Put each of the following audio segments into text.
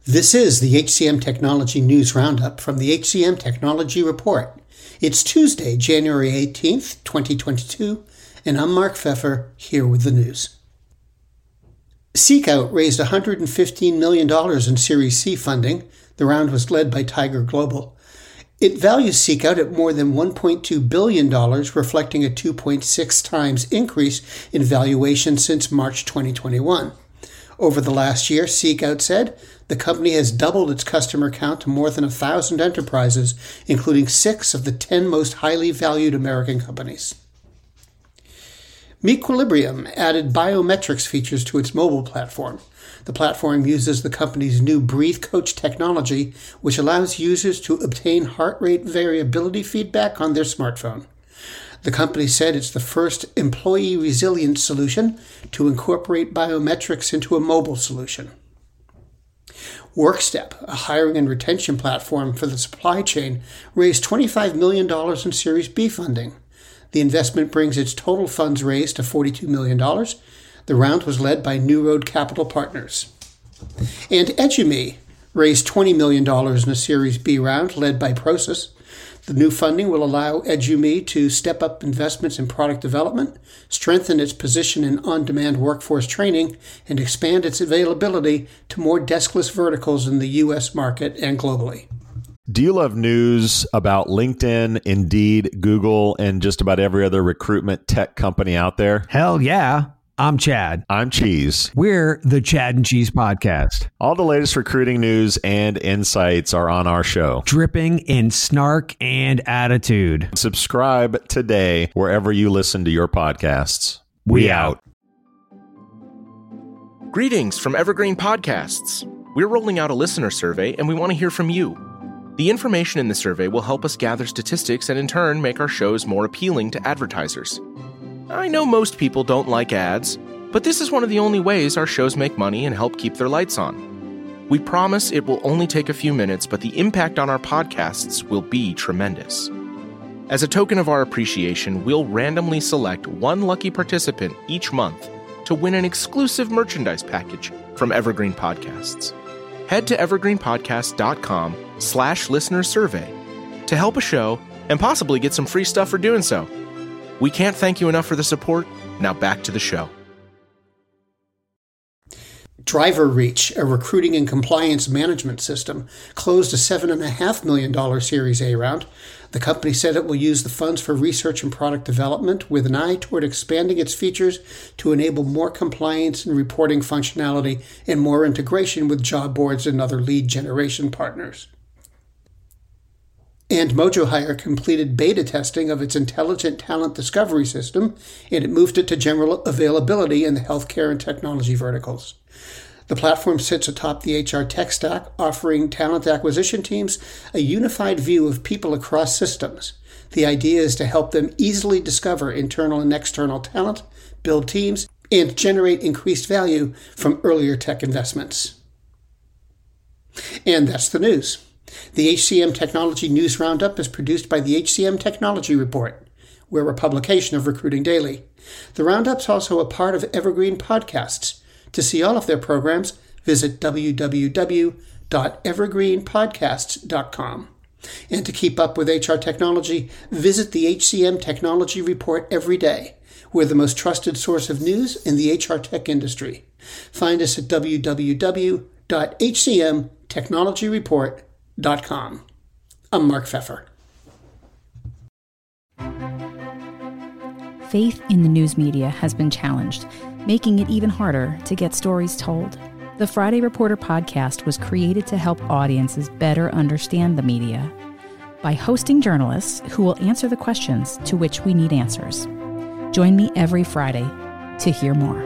This is the HCM Technology News Roundup from the HCM Technology Report. It's Tuesday, January 18th, 2022, and I'm Mark Pfeffer, here with the news. Seekout raised $115 million in Series C funding. The round was led by Tiger Global. It values Seekout at more than $1.2 billion, reflecting a 2.6 times increase in valuation since March 2021. Over the last year, Seekout said, the company has doubled its customer count to more than 1,000 enterprises, including 6 of the 10 most highly valued American companies. Mequilibrium added biometrics features to its mobile platform. The platform uses the company's new Breathe Coach technology, which allows users to obtain heart rate variability feedback on their smartphone. The company said it's the first employee resilience solution to incorporate biometrics into a mobile solution. Workstep, a hiring and retention platform for the supply chain, raised $25 million in Series B funding. The investment brings its total funds raised to $42 million. The round was led by New Road Capital Partners. And Edumi raised $20 million in a Series B round led by Prosus. The new funding will allow Edumi to step up investments in product development, strengthen its position in on-demand workforce training, and expand its availability to more deskless verticals in the U.S. market and globally. Do you love news about LinkedIn, Indeed, Google, and just about every other recruitment tech company out there? Hell yeah. I'm Chad. I'm Cheese. We're the Chad and Cheese Podcast. All the latest recruiting news and insights are on our show. Dripping in snark and attitude. Subscribe today wherever you listen to your podcasts. We out. Greetings from Evergreen Podcasts. We're rolling out a listener survey and we want to hear from you. The information in the survey will help us gather statistics and in turn make our shows more appealing to advertisers. I know most people don't like ads, but this is one of the only ways our shows make money and help keep their lights on. We promise it will only take a few minutes, but the impact on our podcasts will be tremendous. As a token of our appreciation, we'll randomly select one lucky participant each month to win an exclusive merchandise package from Evergreen Podcasts. Head to evergreenpodcast.com/listener survey to help a show and possibly get some free stuff for doing so. We can't thank you enough for the support. Now back to the show. DriverReach, a recruiting and compliance management system, closed a $7.5 million Series A round. The company said it will use the funds for research and product development with an eye toward expanding its features to enable more compliance and reporting functionality and more integration with job boards and other lead generation partners. And MojoHire completed beta testing of its intelligent talent discovery system, and it moved it to general availability in the healthcare and technology verticals. The platform sits atop the HR tech stack, offering talent acquisition teams a unified view of people across systems. The idea is to help them easily discover internal and external talent, build teams, and generate increased value from earlier tech investments. And that's the news. The HCM Technology News Roundup is produced by the HCM Technology Report. We're a publication of Recruiting Daily. The Roundup's also a part of Evergreen Podcasts. To see all of their programs, visit www.evergreenpodcasts.com. And to keep up with HR technology, visit the HCM Technology Report every day. We're the most trusted source of news in the HR tech industry. Find us at www.hcmtechnologyreport.com. I'm Mark Pfeffer. Faith in the news media has been challenged, making it even harder to get stories told. The Friday Reporter podcast was created to help audiences better understand the media by hosting journalists who will answer the questions to which we need answers. Join me every Friday to hear more.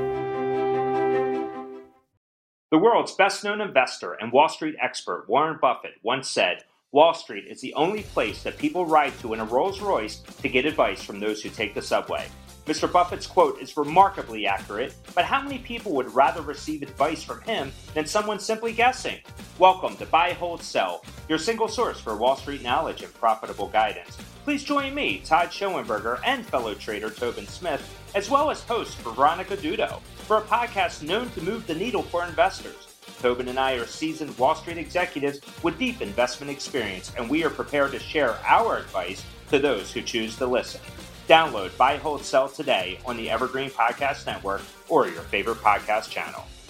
The world's best-known investor and Wall Street expert Warren Buffett once said, "Wall Street is the only place that people ride to in a Rolls-Royce to get advice from those who take the subway." Mr. Buffett's quote is remarkably accurate, but how many people would rather receive advice from him than someone simply guessing? Welcome to Buy, Hold, Sell, your single source for Wall Street knowledge and profitable guidance. Please join me, Todd Schoenberger, and fellow trader Tobin Smith, as well as host Veronica Dudo, for a podcast known to move the needle for investors. Tobin and I are seasoned Wall Street executives with deep investment experience, and we are prepared to share our advice to those who choose to listen. Download Buy, Hold, Sell today on the Evergreen Podcast Network or your favorite podcast channel.